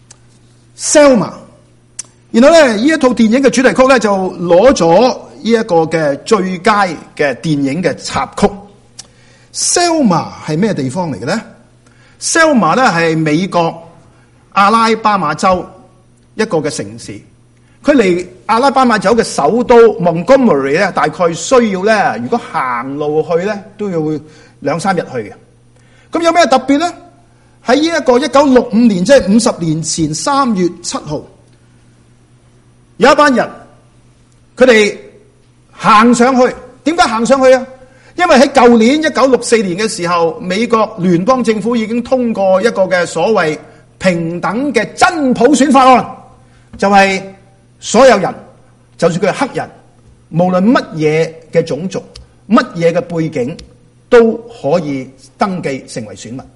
Selma。然後咧，呢一套電影嘅主題曲咧就攞咗呢一個嘅最佳嘅電影嘅插曲。Selma 係咩地方嚟嘅咧 ？Selma 咧係美國阿拉巴馬州一個嘅城市。佢離阿拉巴馬州嘅首都 Montgomery 咧，大概需要咧，如果行路去咧，都要兩三日去嘅。咁有咩特別咧？喺呢一個一九六五年，即係五十年前三月七號。有一班人，佢哋行上去，點解行上去啊？因為喺舊年一九六四年嘅時候，美國聯邦政府已經通過一個嘅所謂平等嘅真普選法案，就係所有人，就算佢係黑人，無論乜嘢嘅種族、乜嘢嘅背景，都可以登記成為選民。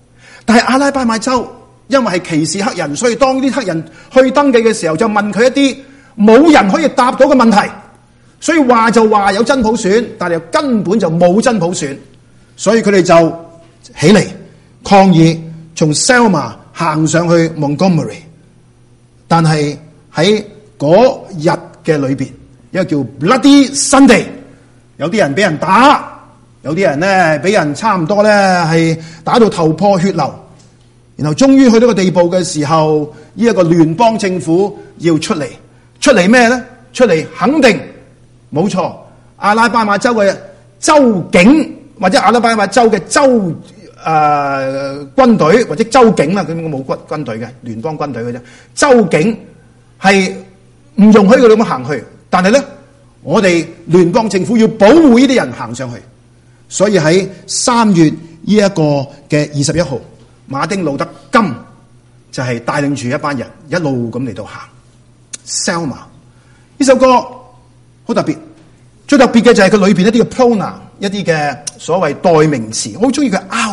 但係阿拉巴馬州因為係歧視黑人，所以當啲黑人去登記嘅時候，就問佢一啲冇人可以答到嘅問題，所以話就話有真普選，但係又根本就冇真普選，所以佢哋就起嚟抗議，從 Selma 行上去 Montgomery。但係喺嗰日嘅裏邊，一個叫 Bloody Sunday， 有啲人俾人打，有啲人咧俾人差唔多咧係打到頭破血流，然後終於去到個地步嘅時候，呢一個聯邦政府要出嚟，出嚟咩咧？出嚟肯定冇錯，阿拉巴馬州嘅州警或者阿拉巴馬州嘅州誒、呃、軍隊或者州警啦，佢冇軍軍隊嘅聯邦軍隊嘅啫，州警係唔容許佢哋咁行去，但係咧，我哋聯邦政府要保護呢啲人行上去，所以喺三月呢一個嘅二十一號，馬丁路德金就係帶領住一班人一路咁嚟到行。Selma 呢首歌好特別，最特別嘅就係佢裏邊一啲嘅 pronoun， 一啲嘅所謂代名詞，我好中意佢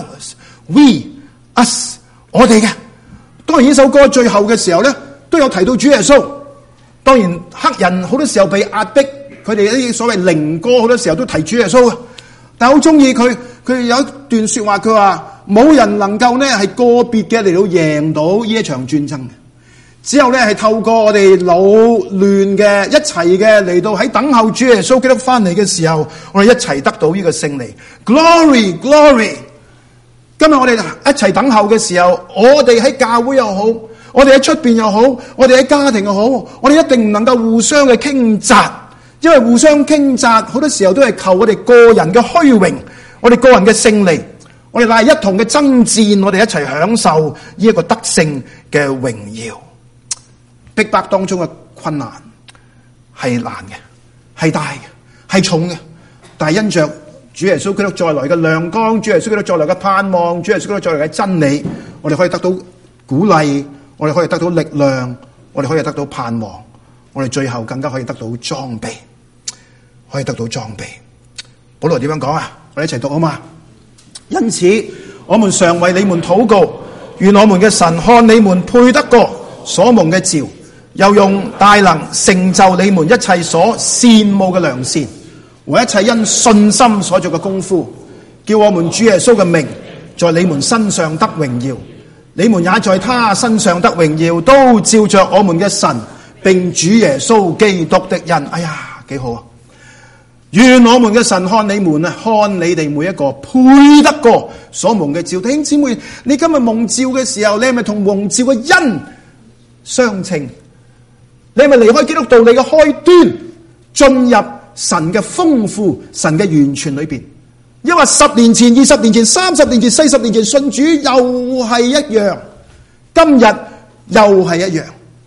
ours、we、us， 我哋嘅。當然呢首歌最後嘅時候咧，都有提到主耶穌。當然黑人好多時候被壓迫，佢哋一啲所謂靈歌好多時候都提主耶穌，但係好中意佢，佢有一段說話，佢話冇人能夠呢係個別嘅嚟到贏到呢一場戰爭嘅，只有呢係透過我哋勞亂嘅一齊嘅嚟到喺等候主耶穌基督翻嚟嘅時候，我哋一齊得到呢個勝利。Glory, glory！ 今日我哋一齊等候嘅時候，我哋喺教會又好，我哋喺出邊又好，我哋喺家庭又好，我哋一定唔能夠互相嘅傾軋，因為互相傾軋好多時候都係求我哋個人嘅虛榮，我哋個人嘅勝利，我哋乃係一同嘅爭戰，我哋一齊享受呢一個得勝嘅榮耀。逼迫當中嘅困難係難嘅，係大嘅，係重嘅，但係因着主耶穌基督再來嘅亮光，主耶穌基督再來嘅盼望，主耶穌基督再來嘅真理，我哋可以得到鼓勵，我哋可以得到力量，我哋可以得到盼望，我哋最後更加可以得到裝備，可以得到裝備。保羅點樣講啊？我哋一齊讀好嘛？因此，我們常為你們禱告，願我們嘅神看你們配得過所蒙嘅召，又用大能成就你們一切所羨慕嘅良善，和一切因信心所做嘅功夫，叫我們主耶穌嘅名在你們身上得榮耀，你們也在他身上得榮耀，都照着我們嘅神並主耶穌基督的恩。哎呀，幾好啊！願我們嘅神看你們啊，看你哋每一個配得過所蒙嘅召。弟兄姊妹，你今日蒙召嘅時候，你係咪同蒙召嘅恩相稱？你係咪離開基督道理嘅開端，進入神嘅豐富、神嘅完全裏邊？因為十年前、二十年前、三十年前、四十年前信主又係一樣，今日又係一樣。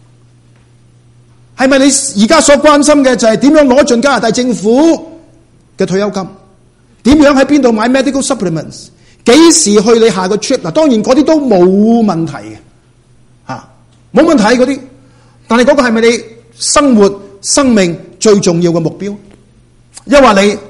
係咪你而家所關心嘅就係點樣攞盡加拿大政府嘅退休金？點樣喺邊度買 medical supplements？ 幾時去你下個 trip？ 嗱，當然嗰啲都冇問題嘅，吓冇問題嗰啲。但係嗰個係咪你生活生命最重要嘅目標？因為你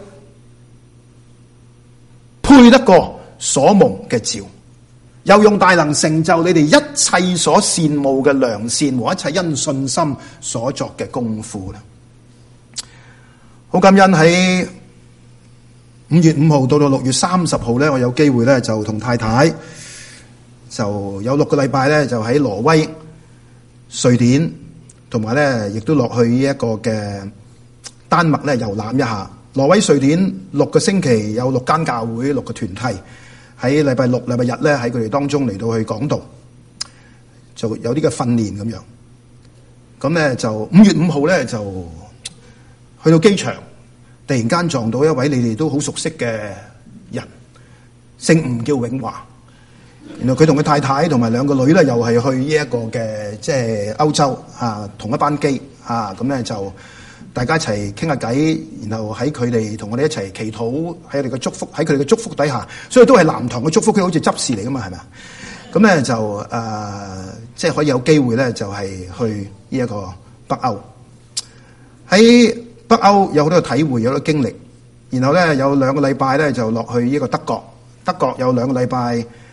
配得過所蒙嘅召，又用大能成就你哋一切所羨慕嘅良善和一切因信心所作嘅功夫啦。好感恩喺五月五號到到六月三十號咧，我有機會咧就同太太就有六個禮拜咧就喺挪威、瑞典。同埋咧，亦都落去呢一個嘅丹麥咧遊覽一下。挪威、瑞典六個星期有六間教會、六個團體喺禮拜六、禮拜日咧喺佢哋當中嚟到去講道，就有啲嘅訓練咁樣。咁咧就五月五號咧就去到機場，突然間撞到一位你哋都好熟悉嘅人，姓吳叫永華。原來佢同佢太太同埋兩個女咧，又係去呢一個嘅即係歐洲啊，同一班機啊，咁咧就大家一齊傾下偈，然後喺佢哋同我哋一齊祈禱，喺佢哋嘅祝福，喺佢哋嘅祝福底下，所以都係南堂嘅祝福，佢好似執事嚟噶嘛，係咪啊？咁咧就誒，即、呃、係、就是、可以有機會咧，就係去呢一個北歐。喺北歐有好多體會，有好多經歷，然後咧有兩個禮拜咧就落去呢個德國，德國有兩個禮拜。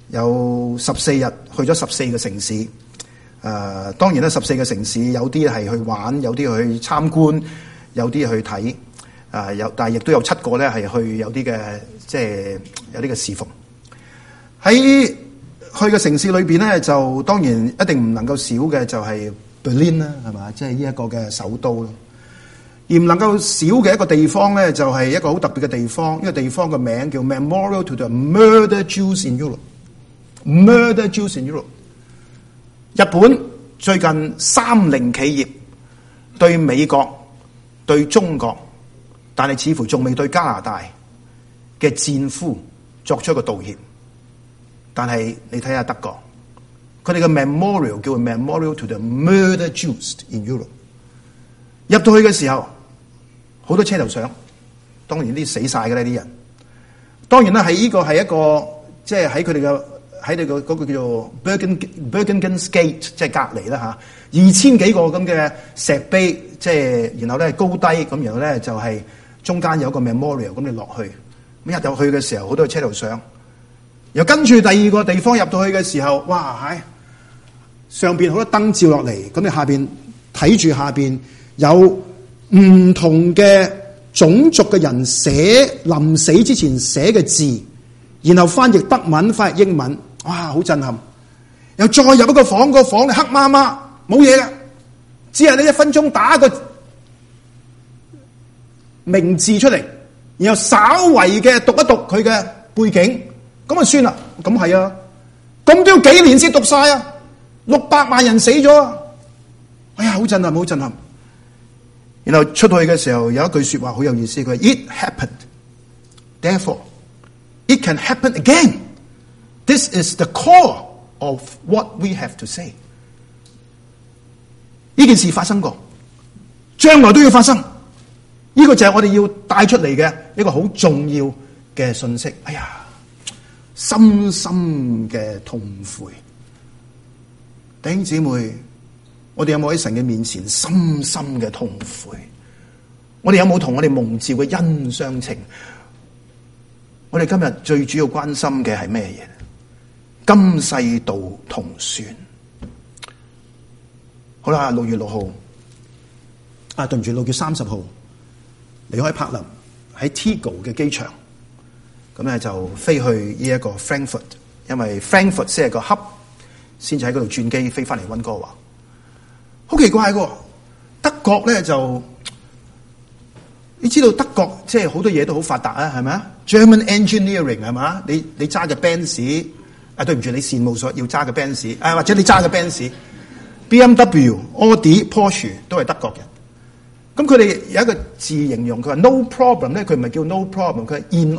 有十四日去咗十四個城市。誒、呃，當然啦，十四個城市有啲係去玩，有啲去參觀，有啲去睇。誒、呃，有但係亦都有七個咧係去有啲嘅，即係有啲嘅侍奉。喺去嘅城市裏邊咧，就當然一定唔能夠少嘅就係 Berlin 啦，係嘛？即係呢一個嘅首都咯。而唔能夠少嘅一個地方咧，就係一個好特別嘅地方。呢個地方嘅名叫 Memorial to the Murdered Jews in Europe。Murdered Jews in Europe。日本最近三菱企業對美國、對中國，但係似乎仲未對加拿大嘅戰俘作出一個道歉。但係你睇下德國，佢哋嘅 memorial 叫 Memorial to the Murdered Jews in Europe。入到去嘅時候，好多車頭相，當然啲死晒嘅呢啲人。當然啦，係呢個係一個即係喺佢哋嘅喺你個嗰個叫做 Bergen Gate 即係隔離啦嚇，二千幾個咁嘅石碑，即係然後咧高低咁，然後咧就係中間有個 memorial 咁你落去，咁入到去嘅時候好多車頭相。又跟住第二個地方入到去嘅時候，哇係上邊好多燈照落嚟，咁你下邊睇住下邊有唔同嘅種族嘅人寫臨死之前寫嘅字，然後翻譯德文、翻譯英文，哇好震撼！又再入一個房，個房黑麻麻冇嘢嘅，只係你一分鐘打個名字出嚟，然後稍為嘅讀一讀佢嘅背景。咁啊算啦，咁係啊，咁都要幾年先讀晒啊？六百萬人死咗啊！哎呀，好震撼，好震撼。然後出去嘅時候有一句說話好有意思，佢話 It happened, therefore it can happen again. This is the core of what we have to say. 呢件事發生過，將來都要發生。呢個就係我哋要帶出嚟嘅一個好重要嘅信息。哎呀！深深嘅痛悔，弟兄姊妹，我哋有冇喺神嘅面前深深嘅痛悔？我哋有冇同我哋蒙召嘅恩相稱？我哋今日最主要關心嘅係咩嘢？今世道同算。好啦，六月六號，啊，對唔住，六月三十號離開柏林喺 Tegel 嘅機場。咁咧就飛去呢一個 Frankfurt， 因為 Frankfurt 先係個 hub， 先至喺嗰度轉機飛翻嚟溫哥華。好奇怪嘅，德國咧就你知道德國即係好多嘢都好發達啊，係咪啊 ？German engineering 係嘛？你你揸嘅 Benz， 啊對唔住，你羨慕所要揸嘅 Benz， 啊或者你揸嘅 Benz，B M W、Audi、Porsche 都係德國人。咁佢哋有一個字形容，佢話 no problem 咧，佢唔係叫 no problem， 佢係 in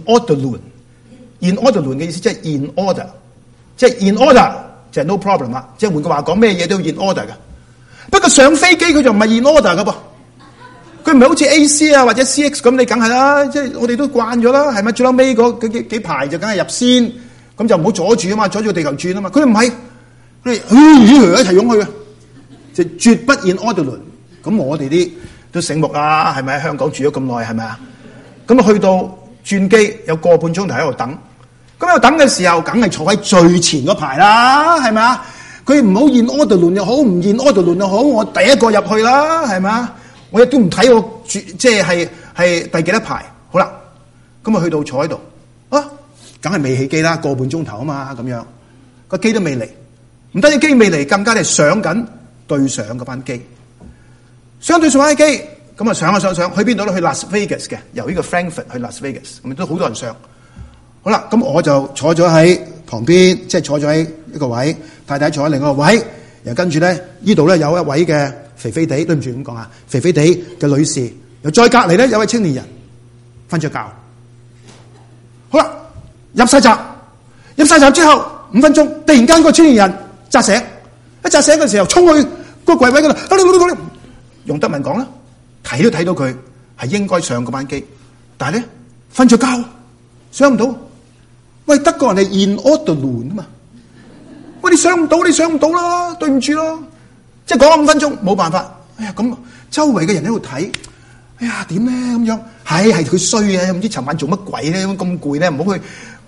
order。in order 嘅意思即係 in order， 即係 in order 就係 no problem 啦。即係換句話講，咩嘢都要 in order 嘅。不過上飛機佢就唔係 in order 噶噃，佢唔係好似 A C 啊或者 C X 咁，你梗係啦，即係我哋都慣咗啦，係咪？最後尾嗰幾幾排就梗係入先，咁就唔好阻住啊嘛，阻住個地球轉啊嘛。佢唔係，佢哋一齊湧去嘅，就絕不 in order。咁我哋啲都醒目啦，係咪？喺香港住咗咁耐，係咪啊？咁啊去到轉機有個半鐘頭喺度等，咁喺度等嘅時候，梗係坐喺最前嗰排啦，係咪啊？佢唔好in order 又好，唔in order 又好，我第一個入去啦，係咪啊？我亦都唔睇我住，即係係係第幾多排。好啦，咁啊去到坐喺度，啊，梗係未起機啦，個半鐘頭啊嘛，咁樣個機都未嚟，唔單止機未嚟，更加係上緊對上嗰班機。相對上班機，咁啊上啊上上，去邊度咧？去 Las Vegas 嘅，由呢個 Frankfurt 去 Las Vegas，咁都好多人上。好啦，咁我就坐咗喺旁邊，即係坐咗喺一個位，太太坐喺另一個位，然後跟住咧呢度咧有一位嘅肥肥地，對唔住咁講啊，肥肥地嘅女士，又再隔離咧有位青年人瞓咗覺。好啦，入晒閘，入晒閘之後五分鐘，突然間個青年人扎醒，一扎醒嘅時候衝去個櫃位嗰度。用德文講啦，睇都睇到佢係應該上嗰班機，但係咧瞓咗覺，上唔到。喂，德國人係 in order 啊嘛，喂你上唔到，你上唔到啦，對唔住咯。即係講咗五分鐘，冇辦法。哎呀，咁周圍嘅人喺度睇，哎呀點咧咁樣？係係佢衰啊，唔知尋晚做乜鬼咧，咁攰咧，唔好去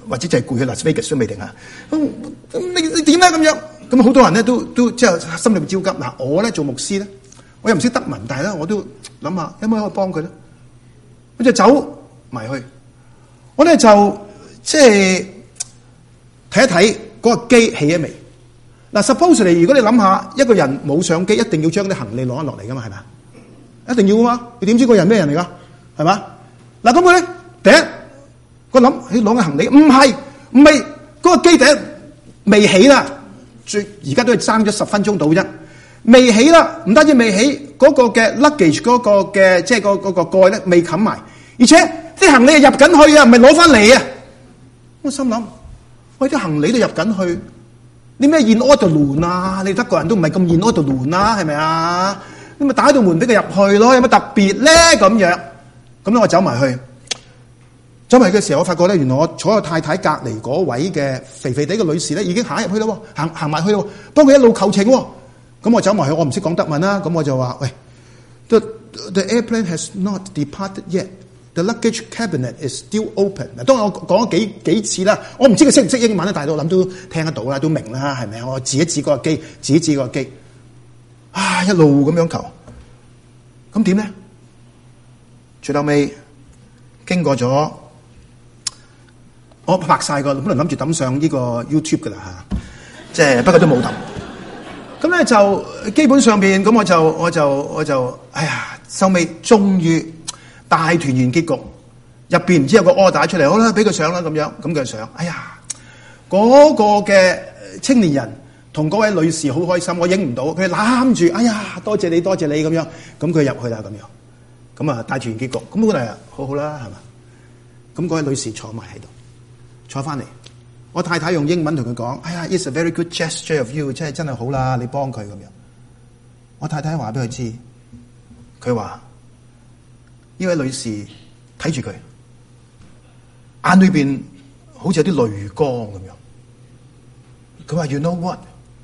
或者就係攰去 Las Vegas 都未定啊。咁你你點咧咁樣？咁好多人咧都都即係心裏面焦急。嗱，我咧做牧師咧，我又唔識德文，但係咧我都諗下有冇可以幫佢咧？我就走埋去，我咧就即係睇一睇嗰個機起咗未？嗱 ，suppose 如果你諗下一個人冇相機，一定要將啲行李攞落嚟噶嘛，係咪？一定要啊嘛！你點知個人咩人嚟噶？係嘛？嗱，咁佢咧第一，我諗起攞嘅行李，唔係唔係嗰個機第一未起啦，最而家都係爭咗十分鐘到啫，未起啦，唔單止未起，嗰、嗰個嘅 luggage 嗰個嘅即係個嗰個蓋咧未冚埋，而且啲行李係入緊去啊，唔係攞翻嚟啊！我心諗，喂，啲行李都入緊去。你咩現 order 輪啊？你德國人都唔係咁現 order 輪啦，係咪啊？你咪打道門俾佢入去咯，有乜特別咧？咁樣，咁咧我走埋去，走埋去嘅時候，我發覺咧，原來我坐喺太太隔離嗰位嘅肥肥地嘅女士咧，已經行入去咯，行行埋去咯，幫佢一路求情。咁我走埋去，我唔識講德文啦，咁我就話：喂 ，the the airplane has not departed yet。The luggage cabinet is still open。嗱，當我講咗幾幾次啦，我唔知佢識唔識英文咧，但係我諗都聽得到啦，都明啦，係咪啊？我指一指嗰個機，指一指嗰個機，啊，一路咁樣求，咁點咧？最後尾經過咗，我拍晒個，本來諗住抌上呢個 YouTube 噶啦嚇，即係不過都冇抌。咁咧就基本上邊咁，我就我就我就，哎呀，收尾終於。大團圓結局，入邊唔知有個 order 出嚟，好啦，俾佢上啦咁樣，咁佢上，哎呀，嗰、那個嘅青年人同嗰位女士好開心，我影唔到，佢攬住，哎呀，多謝你，多謝你咁樣，咁佢入去啦咁樣，咁啊大團圓結局，咁本來好好啦，係嘛？咁嗰位女士坐埋喺度，坐翻嚟，我太太用英文同佢講，哎呀 ，it's a very good gesture of you， 即係真係好啦，你幫佢咁樣。我太太話俾佢知，佢話。呢位女士睇住佢，眼裏邊好似有啲淚光咁樣。佢話 ：You know what?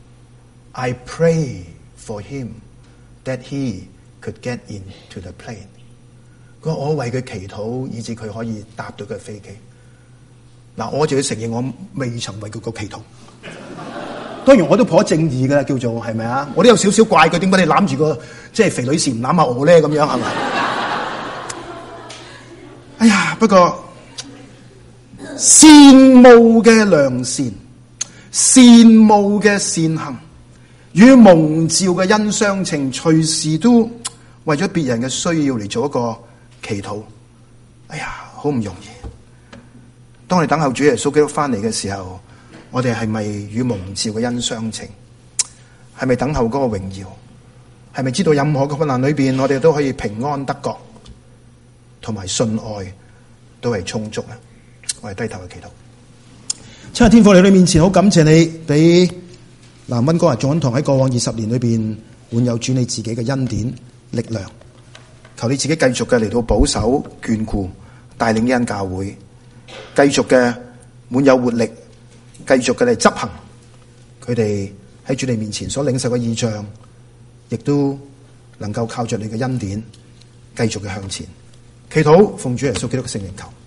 I pray for him that he could get into the plane。佢話我為佢祈禱，以致佢可以搭到個飛機。嗱，我就要承認我未曾為佢個祈禱。當然我都頗正義㗎啦，叫做係咪啊？我都有少少怪佢，點解你攬住個即係肥女士唔攬下我咧？咁樣係咪？哎呀，不過羨慕嘅良善，羨慕嘅善行，與蒙召嘅恩相稱，隨時都為咗別人嘅需要嚟做一個祈禱。哎呀，好唔容易。當我哋等候主耶穌基督翻嚟嘅時候，我哋係咪與蒙召嘅恩相稱？係咪等候嗰個榮耀？係咪知道任何嘅困難裏邊，我哋都可以平安得國？同埋信愛都係充足啦，我係低頭去祈禱。親愛天父，嚟到你面前，好感謝你俾南溫哥華眾恩堂喺過往二十年裏邊滿有主你自己嘅恩典力量，求你自己繼續嘅嚟到保守眷顧帶領呢間教會，繼續嘅滿有活力，繼續嘅嚟執行佢哋喺主你面前所領受嘅異象，亦都能夠靠着你嘅恩典繼續嘅向前。祈禱奉主耶穌基督嘅聖名求。